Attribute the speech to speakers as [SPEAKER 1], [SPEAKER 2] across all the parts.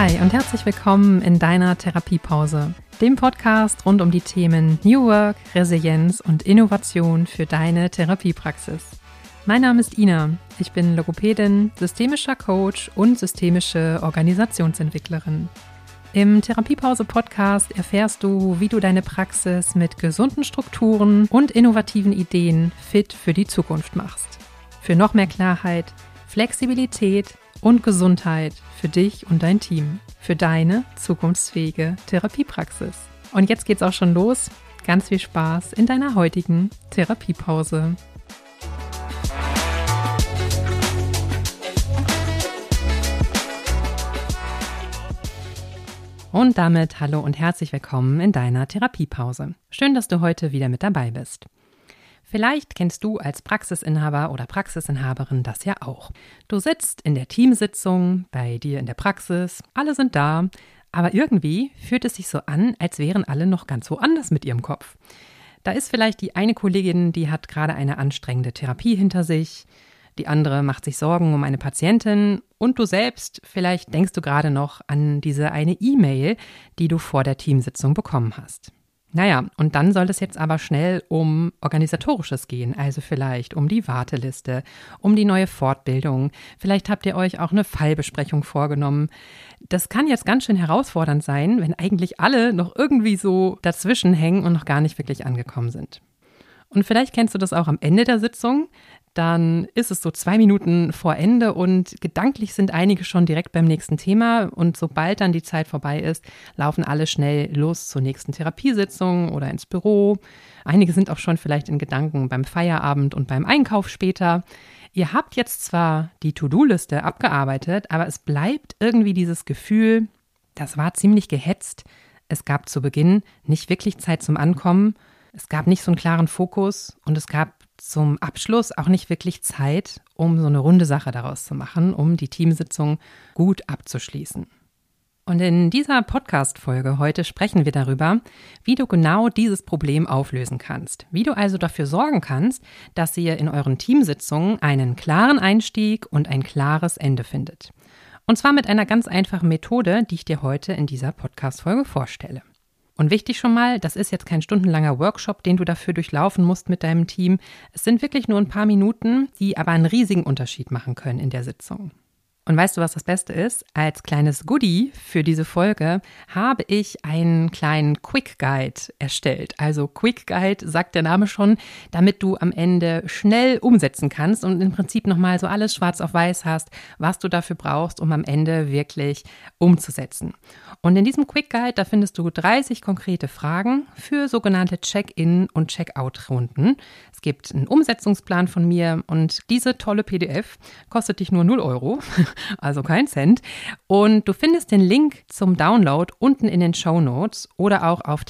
[SPEAKER 1] Hi und herzlich willkommen in deiner Therapiepause, dem Podcast rund um die Themen New Work, Resilienz und Innovation für deine Therapiepraxis. Mein Name ist Ina, ich bin Logopädin, systemischer Coach und systemische Organisationsentwicklerin. Im Therapiepause-Podcast erfährst du, wie du deine Praxis mit gesunden Strukturen und innovativen Ideen fit für die Zukunft machst. Für noch mehr Klarheit, Flexibilität und Gesundheit für dich und dein Team, für deine zukunftsfähige Therapiepraxis. Und jetzt geht's auch schon los. Ganz viel Spaß in deiner heutigen Therapiepause. Und damit hallo und herzlich willkommen in deiner Therapiepause. Schön, dass du heute wieder mit dabei bist. Vielleicht kennst du als Praxisinhaber oder Praxisinhaberin das ja auch. Du sitzt in der Teamsitzung, bei dir in der Praxis, alle sind da, aber irgendwie fühlt es sich so an, als wären alle noch ganz woanders mit ihrem Kopf. Da ist vielleicht die eine Kollegin, die hat gerade eine anstrengende Therapie hinter sich, die andere macht sich Sorgen um eine Patientin und du selbst, vielleicht denkst du gerade noch an diese eine E-Mail, die du vor der Teamsitzung bekommen hast. Naja, und dann soll es jetzt aber schnell um Organisatorisches gehen, also vielleicht um die Warteliste, um die neue Fortbildung. Vielleicht habt ihr euch auch eine Fallbesprechung vorgenommen. Das kann jetzt ganz schön herausfordernd sein, wenn eigentlich alle noch irgendwie so dazwischen hängen und noch gar nicht wirklich angekommen sind. Und vielleicht kennst du das auch am Ende der Sitzung. Dann ist es so 2 Minuten vor Ende und gedanklich sind einige schon direkt beim nächsten Thema. Und sobald dann die Zeit vorbei ist, laufen alle schnell los zur nächsten Therapiesitzung oder ins Büro. Einige sind auch schon vielleicht in Gedanken beim Feierabend und beim Einkauf später. Ihr habt jetzt zwar die To-Do-Liste abgearbeitet, aber es bleibt irgendwie dieses Gefühl, das war ziemlich gehetzt. Es gab zu Beginn nicht wirklich Zeit zum Ankommen. Es gab nicht so einen klaren Fokus und es gab zum Abschluss auch nicht wirklich Zeit, um so eine runde Sache daraus zu machen, um die Teamsitzung gut abzuschließen. Und in dieser Podcast-Folge heute sprechen wir darüber, wie du genau dieses Problem auflösen kannst. Wie du also dafür sorgen kannst, dass ihr in euren Teamsitzungen einen klaren Einstieg und ein klares Ende findet. Und zwar mit einer ganz einfachen Methode, die ich dir heute in dieser Podcast-Folge vorstelle. Und wichtig schon mal, das ist jetzt kein stundenlanger Workshop, den du dafür durchlaufen musst mit deinem Team. Es sind wirklich nur ein paar Minuten, die aber einen riesigen Unterschied machen können in der Sitzung. Und weißt du, was das Beste ist? Als kleines Goodie für diese Folge habe ich einen kleinen Quick Guide erstellt. Also Quick Guide sagt der Name schon, damit du am Ende schnell umsetzen kannst und im Prinzip nochmal so alles schwarz auf weiß hast, was du dafür brauchst, um am Ende wirklich umzusetzen. Und in diesem Quick Guide, da findest du 30 konkrete Fragen für sogenannte Check-in- und Check-out-Runden. Es gibt einen Umsetzungsplan von mir und diese tolle PDF kostet dich nur 0 Euro. Also kein Cent. Und du findest den Link zum Download unten in den Shownotes oder auch auf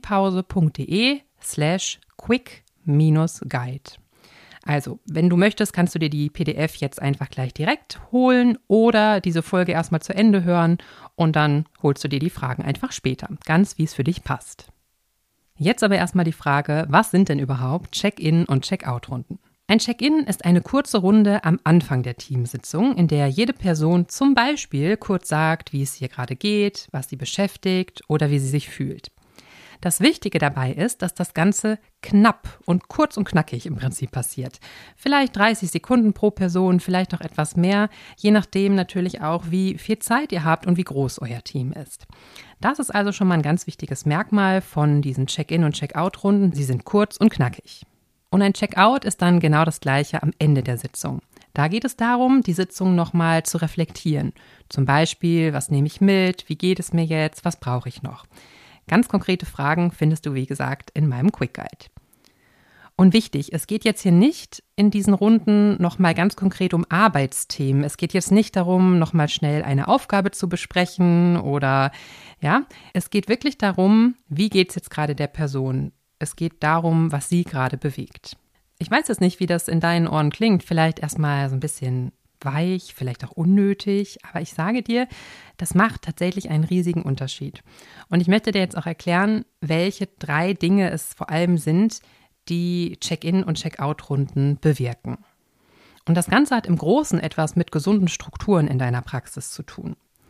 [SPEAKER 1] therapiepause.de/quick-guide. Also, wenn du möchtest, kannst du dir die PDF jetzt einfach gleich direkt holen oder diese Folge erstmal zu Ende hören und dann holst du dir die Fragen einfach später, ganz wie es für dich passt. Jetzt aber erstmal die Frage, was sind denn überhaupt Check-in- und Check-out-Runden? Ein Check-in ist eine kurze Runde am Anfang der Teamsitzung, in der jede Person zum Beispiel kurz sagt, wie es ihr gerade geht, was sie beschäftigt oder wie sie sich fühlt. Das Wichtige dabei ist, dass das Ganze knapp und kurz und knackig im Prinzip passiert. Vielleicht 30 Sekunden pro Person, vielleicht noch etwas mehr, je nachdem natürlich auch, wie viel Zeit ihr habt und wie groß euer Team ist. Das ist also schon mal ein ganz wichtiges Merkmal von diesen Check-in- und Check-out-Runden. Sie sind kurz und knackig. Und ein Check-out ist dann genau das Gleiche am Ende der Sitzung. Da geht es darum, die Sitzung nochmal zu reflektieren. Zum Beispiel, was nehme ich mit, wie geht es mir jetzt, was brauche ich noch? Ganz konkrete Fragen findest du, wie gesagt, in meinem Quick Guide. Und wichtig, es geht jetzt hier nicht in diesen Runden nochmal ganz konkret um Arbeitsthemen. Es geht jetzt nicht darum, nochmal schnell eine Aufgabe zu besprechen oder, ja, es geht wirklich darum, wie geht es jetzt gerade der Person? Es geht darum, was sie gerade bewegt. Ich weiß jetzt nicht, wie das in deinen Ohren klingt. Vielleicht erstmal so ein bisschen weich, vielleicht auch unnötig. Aber ich sage dir, das macht tatsächlich einen riesigen Unterschied. Und ich möchte dir jetzt auch erklären, welche 3 Dinge es vor allem sind, die Check-in- und Check-out-Runden bewirken. Und das Ganze hat im Großen etwas mit gesunden Strukturen in deiner Praxis zu tun.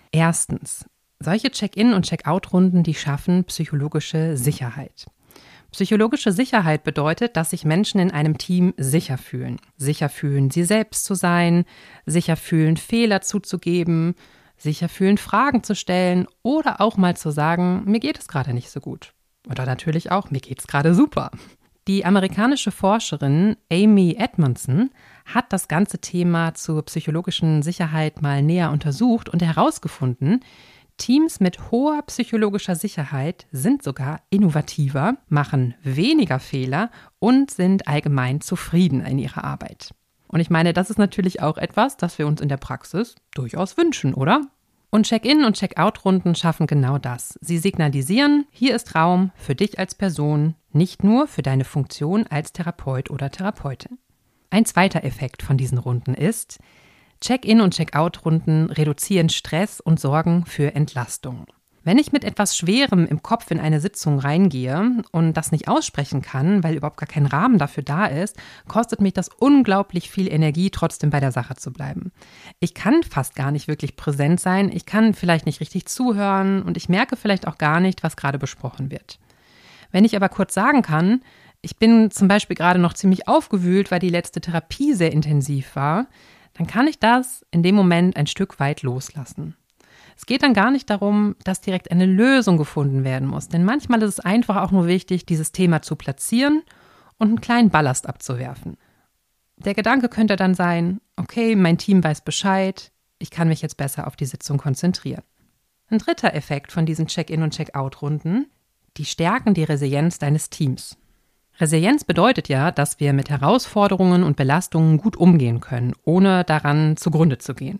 [SPEAKER 1] Erstens, solche Check-in- und Check-out-Runden, die schaffen psychologische Sicherheit. Psychologische Sicherheit bedeutet, dass sich Menschen in einem Team sicher fühlen. Sicher fühlen, sie selbst zu sein, sicher fühlen, Fehler zuzugeben, sicher fühlen, Fragen zu stellen oder auch mal zu sagen, mir geht es gerade nicht so gut. Oder natürlich auch, mir geht es gerade super. Die amerikanische Forscherin Amy Edmondson hat das ganze Thema zur psychologischen Sicherheit mal näher untersucht und herausgefunden, Teams mit hoher psychologischer Sicherheit sind sogar innovativer, machen weniger Fehler und sind allgemein zufrieden in ihrer Arbeit. Und ich meine, das ist natürlich auch etwas, das wir uns in der Praxis durchaus wünschen, oder? Und Check-in- und Check-out-Runden schaffen genau das. Sie signalisieren, hier ist Raum für dich als Person, nicht nur für deine Funktion als Therapeut oder Therapeutin. Ein zweiter Effekt von diesen Runden ist, Check-in- und Check-out-Runden reduzieren Stress und sorgen für Entlastung. Wenn ich mit etwas Schwerem im Kopf in eine Sitzung reingehe und das nicht aussprechen kann, weil überhaupt gar kein Rahmen dafür da ist, kostet mich das unglaublich viel Energie, trotzdem bei der Sache zu bleiben. Ich kann fast gar nicht wirklich präsent sein, ich kann vielleicht nicht richtig zuhören und ich merke vielleicht auch gar nicht, was gerade besprochen wird. Wenn ich aber kurz sagen kann, ich bin zum Beispiel gerade noch ziemlich aufgewühlt, weil die letzte Therapie sehr intensiv war, dann kann ich das in dem Moment ein Stück weit loslassen. Es geht dann gar nicht darum, dass direkt eine Lösung gefunden werden muss, denn manchmal ist es einfach auch nur wichtig, dieses Thema zu platzieren und einen kleinen Ballast abzuwerfen. Der Gedanke könnte dann sein, okay, mein Team weiß Bescheid, ich kann mich jetzt besser auf die Sitzung konzentrieren. Ein dritter Effekt von diesen Check-in- und Check-out-Runden, die stärken die Resilienz deines Teams. Resilienz bedeutet ja, dass wir mit Herausforderungen und Belastungen gut umgehen können, ohne daran zugrunde zu gehen.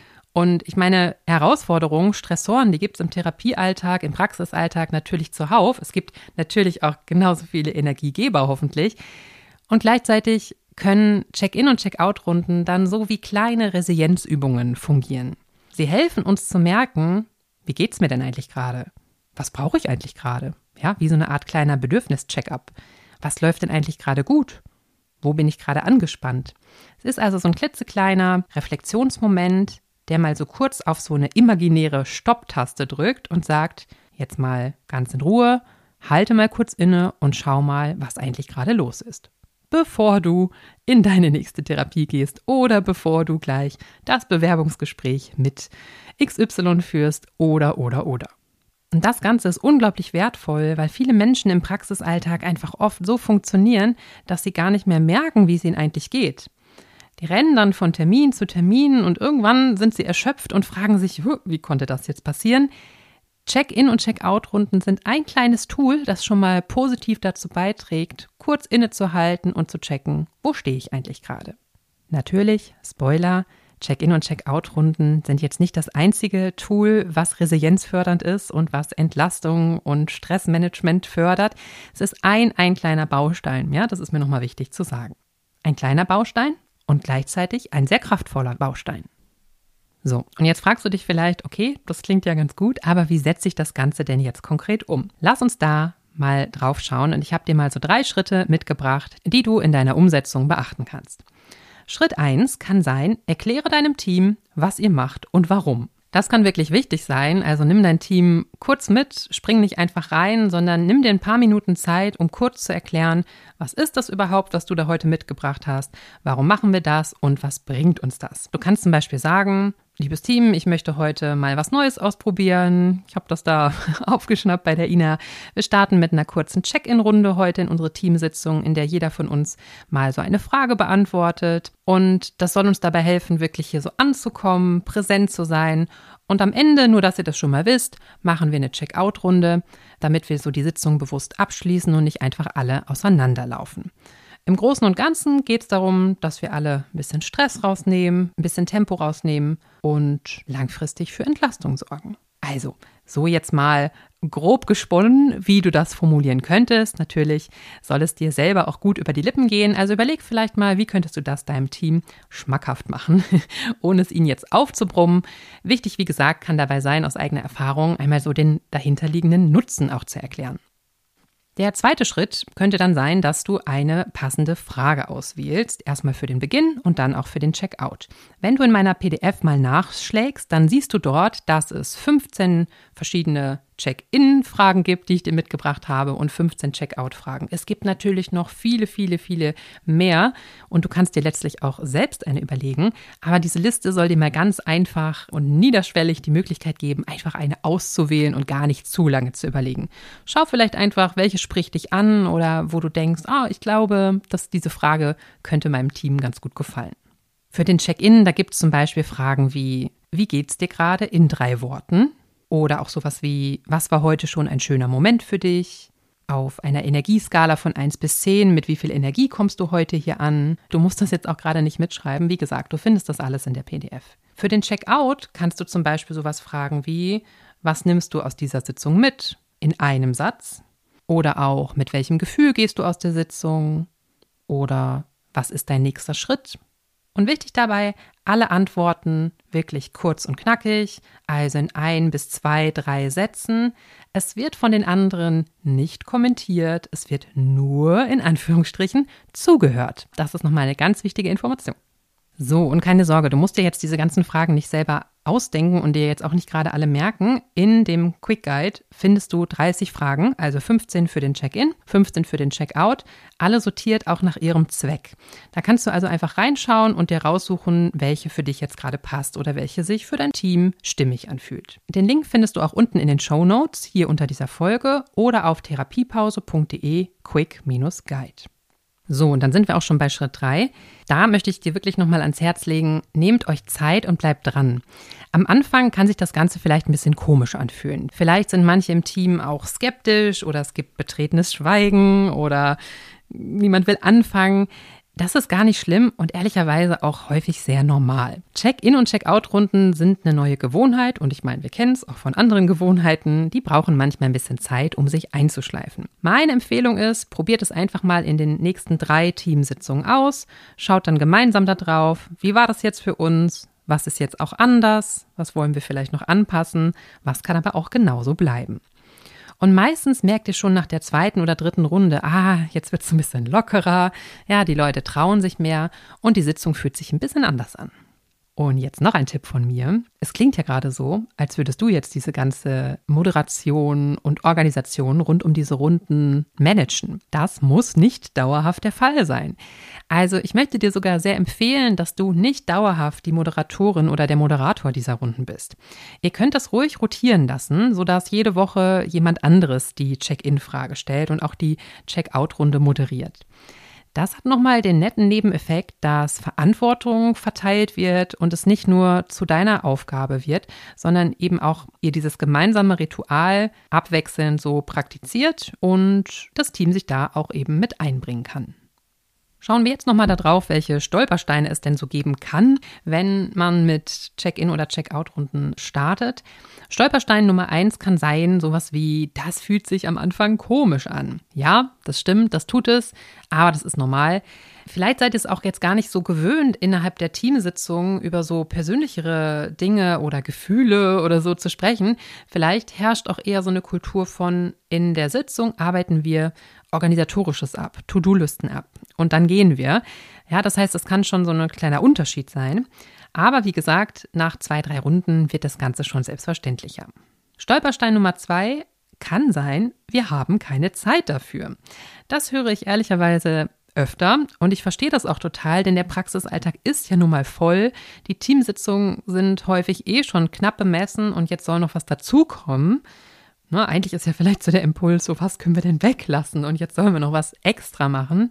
[SPEAKER 1] Und ich meine, Herausforderungen, Stressoren, die gibt es im Therapiealltag, im Praxisalltag natürlich zuhauf. Es gibt natürlich auch genauso viele Energiegeber hoffentlich. Und gleichzeitig können Check-in- und Check-out-Runden dann so wie kleine Resilienzübungen fungieren. Sie helfen uns zu merken, wie geht's mir denn eigentlich gerade? Was brauche ich eigentlich gerade? Ja, wie so eine Art kleiner Bedürfnis-Check-up. Was läuft denn eigentlich gerade gut? Wo bin ich gerade angespannt? Es ist also so ein klitzekleiner Reflexionsmoment, der mal so kurz auf so eine imaginäre Stopp-Taste drückt und sagt, jetzt mal ganz in Ruhe, halte mal kurz inne und schau mal, was eigentlich gerade los ist. Bevor du in deine nächste Therapie gehst oder bevor du gleich das Bewerbungsgespräch mit XY führst oder. Und das Ganze ist unglaublich wertvoll, weil viele Menschen im Praxisalltag einfach oft so funktionieren, dass sie gar nicht mehr merken, wie es ihnen eigentlich geht. Die rennen dann von Termin zu Termin und irgendwann sind sie erschöpft und fragen sich, wie konnte das jetzt passieren? Check-in- und Check-out-Runden sind ein kleines Tool, das schon mal positiv dazu beiträgt, kurz innezuhalten und zu checken, wo stehe ich eigentlich gerade. Natürlich, Spoiler, Check-in- und Check-out-Runden sind jetzt nicht das einzige Tool, was resilienzfördernd ist und was Entlastung und Stressmanagement fördert. Es ist ein kleiner Baustein, ja, das ist mir nochmal wichtig zu sagen. Ein kleiner Baustein und gleichzeitig ein sehr kraftvoller Baustein. So, und jetzt fragst du dich vielleicht, okay, das klingt ja ganz gut, aber wie setze ich das Ganze denn jetzt konkret um? Lass uns da mal drauf schauen und ich habe dir mal so 3 Schritte mitgebracht, die du in deiner Umsetzung beachten kannst. Schritt 1 kann sein, erkläre deinem Team, was ihr macht und warum. Das kann wirklich wichtig sein, also nimm dein Team kurz mit, spring nicht einfach rein, sondern nimm dir ein paar Minuten Zeit, um kurz zu erklären, was ist das überhaupt, was du da heute mitgebracht hast, warum machen wir das und was bringt uns das. Du kannst zum Beispiel sagen, liebes Team, ich möchte heute mal was Neues ausprobieren. Ich habe das da aufgeschnappt bei der Ina. Wir starten mit einer kurzen Check-in-Runde heute in unsere Teamsitzung, in der jeder von uns mal so eine Frage beantwortet. Und das soll uns dabei helfen, wirklich hier so anzukommen, präsent zu sein. Und am Ende, nur dass ihr das schon mal wisst, machen wir eine Check-out-Runde, damit wir so die Sitzung bewusst abschließen und nicht einfach alle auseinanderlaufen. Im Großen und Ganzen geht es darum, dass wir alle ein bisschen Stress rausnehmen, ein bisschen Tempo rausnehmen und langfristig für Entlastung sorgen. Also, so jetzt mal grob gesponnen, wie du das formulieren könntest. Natürlich soll es dir selber auch gut über die Lippen gehen. Also überleg vielleicht mal, wie könntest du das deinem Team schmackhaft machen, ohne es ihnen jetzt aufzubrummen. Wichtig, wie gesagt, kann dabei sein, aus eigener Erfahrung einmal so den dahinterliegenden Nutzen auch zu erklären. Der zweite Schritt könnte dann sein, dass du eine passende Frage auswählst. Erstmal für den Beginn und dann auch für den Checkout. Wenn du in meiner PDF mal nachschlägst, dann siehst du dort, dass es 15 verschiedene Check-in-Fragen gibt, die ich dir mitgebracht habe und 15 Checkout-Fragen. Es gibt natürlich noch viele, viele, viele mehr und du kannst dir letztlich auch selbst eine überlegen. Aber diese Liste soll dir mal ganz einfach und niederschwellig die Möglichkeit geben, einfach eine auszuwählen und gar nicht zu lange zu überlegen. Schau vielleicht einfach, welche spricht dich an oder wo du denkst, ich glaube, dass diese Frage könnte meinem Team ganz gut gefallen. Für den Check-in, da gibt es zum Beispiel Fragen wie geht's dir gerade in 3 Worten? Oder auch sowas wie, was war heute schon ein schöner Moment für dich? Auf einer Energieskala von 1 bis 10, mit wie viel Energie kommst du heute hier an? Du musst das jetzt auch gerade nicht mitschreiben. Wie gesagt, du findest das alles in der PDF. Für den Checkout kannst du zum Beispiel sowas fragen wie, was nimmst du aus dieser Sitzung mit? In einem Satz. Oder auch, mit welchem Gefühl gehst du aus der Sitzung? Oder was ist dein nächster Schritt? Und wichtig dabei, alle Antworten wirklich kurz und knackig, also in 1 bis 2, 3 Sätzen. Es wird von den anderen nicht kommentiert, es wird nur in Anführungsstrichen zugehört. Das ist nochmal eine ganz wichtige Information. So, und keine Sorge, du musst dir jetzt diese ganzen Fragen nicht selber ausdenken und dir jetzt auch nicht gerade alle merken. In dem Quick Guide findest du 30 Fragen, also 15 für den Check-in, 15 für den Checkout, alle sortiert auch nach ihrem Zweck. Da kannst du also einfach reinschauen und dir raussuchen, welche für dich jetzt gerade passt oder welche sich für dein Team stimmig anfühlt. Den Link findest du auch unten in den Shownotes, hier unter dieser Folge oder auf therapiepause.de/Quick-Guide. So, und dann sind wir auch schon bei Schritt 3. Da möchte ich dir wirklich nochmal ans Herz legen, nehmt euch Zeit und bleibt dran. Am Anfang kann sich das Ganze vielleicht ein bisschen komisch anfühlen. Vielleicht sind manche im Team auch skeptisch oder es gibt betretenes Schweigen oder niemand will anfangen. Das ist gar nicht schlimm und ehrlicherweise auch häufig sehr normal. Check-in- und Check-out-Runden sind eine neue Gewohnheit und ich meine, wir kennen es auch von anderen Gewohnheiten. Die brauchen manchmal ein bisschen Zeit, um sich einzuschleifen. Meine Empfehlung ist, probiert es einfach mal in den nächsten 3 Teamsitzungen aus. Schaut dann gemeinsam da drauf. Wie war das jetzt für uns? Was ist jetzt auch anders? Was wollen wir vielleicht noch anpassen? Was kann aber auch genauso bleiben? Und meistens merkt ihr schon nach der 2. oder 3. Runde, jetzt wird es ein bisschen lockerer, ja, die Leute trauen sich mehr und die Sitzung fühlt sich ein bisschen anders an. Und jetzt noch ein Tipp von mir. Es klingt ja gerade so, als würdest du jetzt diese ganze Moderation und Organisation rund um diese Runden managen. Das muss nicht dauerhaft der Fall sein. Also ich möchte dir sogar sehr empfehlen, dass du nicht dauerhaft die Moderatorin oder der Moderator dieser Runden bist. Ihr könnt das ruhig rotieren lassen, sodass jede Woche jemand anderes die Check-in-Frage stellt und auch die Check-out-Runde moderiert. Das hat nochmal den netten Nebeneffekt, dass Verantwortung verteilt wird und es nicht nur zu deiner Aufgabe wird, sondern eben auch ihr dieses gemeinsame Ritual abwechselnd so praktiziert und das Team sich da auch eben mit einbringen kann. Schauen wir jetzt nochmal darauf, welche Stolpersteine es denn so geben kann, wenn man mit Check-in- oder Check-out-Runden startet. Stolperstein Nummer 1 kann sein, sowas wie, das fühlt sich am Anfang komisch an. Ja, das stimmt, das tut es, aber das ist normal. Vielleicht seid ihr es auch jetzt gar nicht so gewöhnt, innerhalb der Teamsitzung über so persönlichere Dinge oder Gefühle oder so zu sprechen. Vielleicht herrscht auch eher so eine Kultur von, in der Sitzung arbeiten wir Organisatorisches ab, To-Do-Listen ab und dann gehen wir. Ja, das heißt, es kann schon so ein kleiner Unterschied sein. Aber wie gesagt, nach 2, 3 Runden wird das Ganze schon selbstverständlicher. Stolperstein Nummer 2 kann sein, wir haben keine Zeit dafür. Das höre ich ehrlicherweise öfter und ich verstehe das auch total, denn der Praxisalltag ist ja nun mal voll. Die Teamsitzungen sind häufig schon knapp bemessen und jetzt soll noch was dazukommen. Eigentlich ist ja vielleicht so der Impuls, so was können wir denn weglassen und jetzt sollen wir noch was extra machen.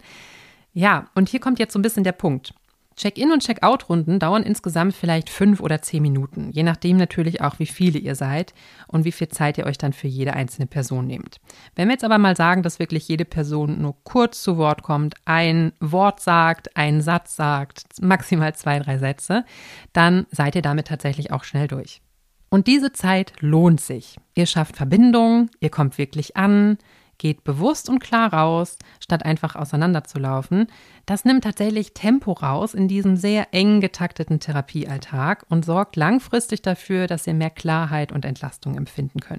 [SPEAKER 1] Ja, und hier kommt jetzt so ein bisschen der Punkt. Check-in- und Check-out-Runden dauern insgesamt vielleicht 5 oder 10 Minuten, je nachdem natürlich auch, wie viele ihr seid und wie viel Zeit ihr euch dann für jede einzelne Person nehmt. Wenn wir jetzt aber mal sagen, dass wirklich jede Person nur kurz zu Wort kommt, ein Wort sagt, einen Satz sagt, maximal 2, 3 Sätze, dann seid ihr damit tatsächlich auch schnell durch. Und diese Zeit lohnt sich. Ihr schafft Verbindung, ihr kommt wirklich an, geht bewusst und klar raus, statt einfach auseinanderzulaufen. Das nimmt tatsächlich Tempo raus in diesem sehr eng getakteten Therapiealltag und sorgt langfristig dafür, dass ihr mehr Klarheit und Entlastung empfinden könnt.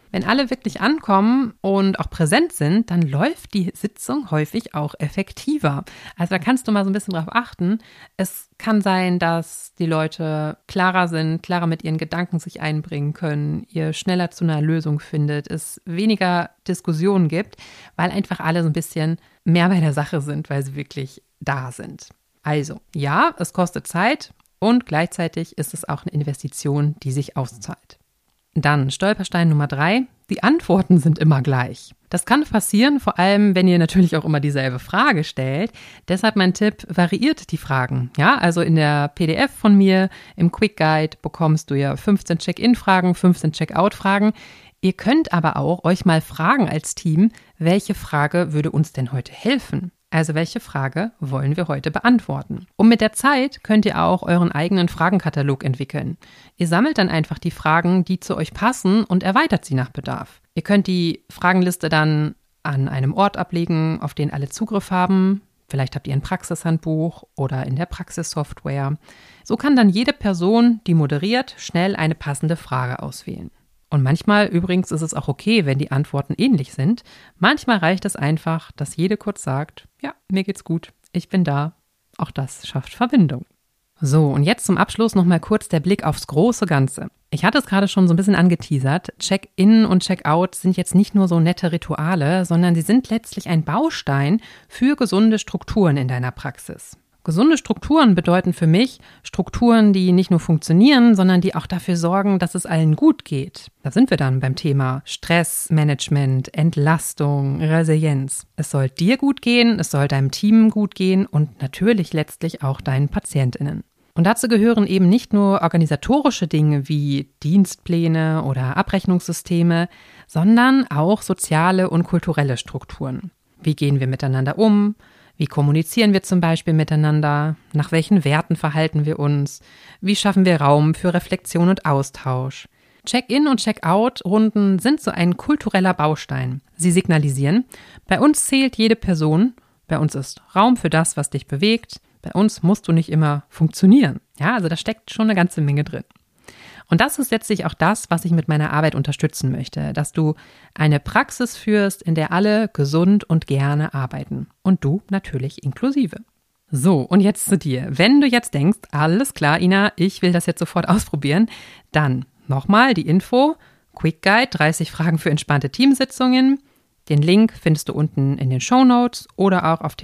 [SPEAKER 1] Wenn alle wirklich ankommen und auch präsent sind, dann läuft die Sitzung häufig auch effektiver. Also da kannst du mal so ein bisschen drauf achten. Es kann sein, dass die Leute klarer sind, klarer mit ihren Gedanken sich einbringen können, ihr schneller zu einer Lösung findet, es weniger Diskussionen gibt, weil einfach alle so ein bisschen mehr bei der Sache sind, weil sie wirklich da sind. Also ja, es kostet Zeit und gleichzeitig ist es auch eine Investition, die sich auszahlt. Dann Stolperstein Nummer 3, die Antworten sind immer gleich. Das kann passieren, vor allem, wenn ihr natürlich auch immer dieselbe Frage stellt. Deshalb mein Tipp, variiert die Fragen. Ja, also in der PDF von mir, im Quick Guide, bekommst du ja 15 Check-in-Fragen, 15 Check-out-Fragen. Ihr könnt aber auch euch mal fragen als Team, welche Frage würde uns denn heute helfen? Also welche Frage wollen wir heute beantworten? Und mit der Zeit könnt ihr auch euren eigenen Fragenkatalog entwickeln. Ihr sammelt dann einfach die Fragen, die zu euch passen und erweitert sie nach Bedarf. Ihr könnt die Fragenliste dann an einem Ort ablegen, auf den alle Zugriff haben. Vielleicht habt ihr ein Praxishandbuch oder in der Praxissoftware. So kann dann jede Person, die moderiert, schnell eine passende Frage auswählen. Und manchmal übrigens ist es auch okay, wenn die Antworten ähnlich sind. Manchmal reicht es einfach, dass jede kurz sagt, ja, mir geht's gut, ich bin da. Auch das schafft Verbindung. So, und jetzt zum Abschluss nochmal kurz der Blick aufs große Ganze. Ich hatte es gerade schon so ein bisschen angeteasert. Check-in und Check-out sind jetzt nicht nur so nette Rituale, sondern sie sind letztlich ein Baustein für gesunde Strukturen in deiner Praxis. Gesunde Strukturen bedeuten für mich Strukturen, die nicht nur funktionieren, sondern die auch dafür sorgen, dass es allen gut geht. Da sind wir dann beim Thema Stressmanagement, Entlastung, Resilienz. Es soll dir gut gehen, es soll deinem Team gut gehen und natürlich letztlich auch deinen PatientInnen. Und dazu gehören eben nicht nur organisatorische Dinge wie Dienstpläne oder Abrechnungssysteme, sondern auch soziale und kulturelle Strukturen. Wie gehen wir miteinander um? Wie kommunizieren wir zum Beispiel miteinander? Nach welchen Werten verhalten wir uns? Wie schaffen wir Raum für Reflexion und Austausch? Check-in und Check-out-Runden sind so ein kultureller Baustein. Sie signalisieren, bei uns zählt jede Person, bei uns ist Raum für das, was dich bewegt, bei uns musst du nicht immer funktionieren. Ja, also da steckt schon eine ganze Menge drin. Und das ist letztlich auch das, was ich mit meiner Arbeit unterstützen möchte, dass du eine Praxis führst, in der alle gesund und gerne arbeiten. Und du natürlich inklusive. So, und jetzt zu dir. Wenn du jetzt denkst, alles klar, Ina, ich will das jetzt sofort ausprobieren, dann nochmal die Info, Quick Guide, 30 Fragen für entspannte Teamsitzungen. Den Link findest du unten in den Shownotes oder auch auf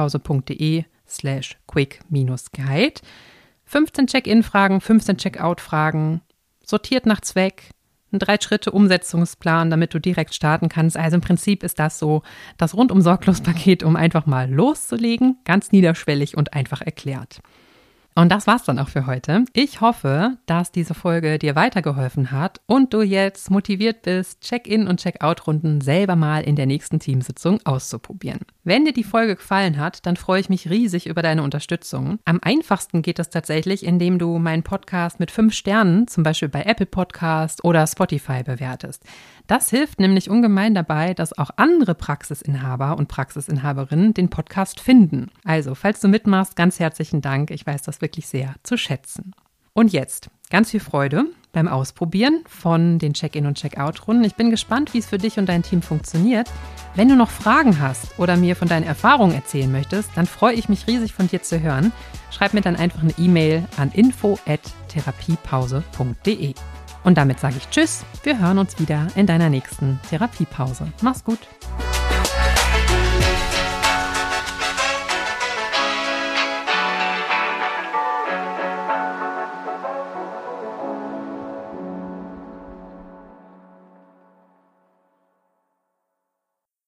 [SPEAKER 1] therapiepause.de/quick-guide. 15 Check-in-Fragen, 15 Check-out-Fragen, sortiert nach Zweck, ein 3-Schritte-Umsetzungsplan, damit du direkt starten kannst. Also im Prinzip ist das so das Rundum-Sorglos-Paket, um einfach mal loszulegen, ganz niederschwellig und einfach erklärt. Und das war's dann auch für heute. Ich hoffe, dass diese Folge dir weitergeholfen hat und du jetzt motiviert bist, Check-in- und Check-out-Runden selber mal in der nächsten Teamsitzung auszuprobieren. Wenn dir die Folge gefallen hat, dann freue ich mich riesig über deine Unterstützung. Am einfachsten geht das tatsächlich, indem du meinen Podcast mit 5 Sternen, zum Beispiel bei Apple Podcast oder Spotify, bewertest. Das hilft nämlich ungemein dabei, dass auch andere Praxisinhaber und Praxisinhaberinnen den Podcast finden. Also, falls du mitmachst, ganz herzlichen Dank. Ich weiß das wirklich sehr zu schätzen. Und jetzt ganz viel Freude beim Ausprobieren von den Check-in- und Check-out-Runden. Ich bin gespannt, wie es für dich und dein Team funktioniert. Wenn du noch Fragen hast oder mir von deinen Erfahrungen erzählen möchtest, dann freue ich mich riesig, von dir zu hören. Schreib mir dann einfach eine E-Mail an info@therapiepause.de. Und damit sage ich Tschüss, wir hören uns wieder in deiner nächsten Therapiepause. Mach's gut!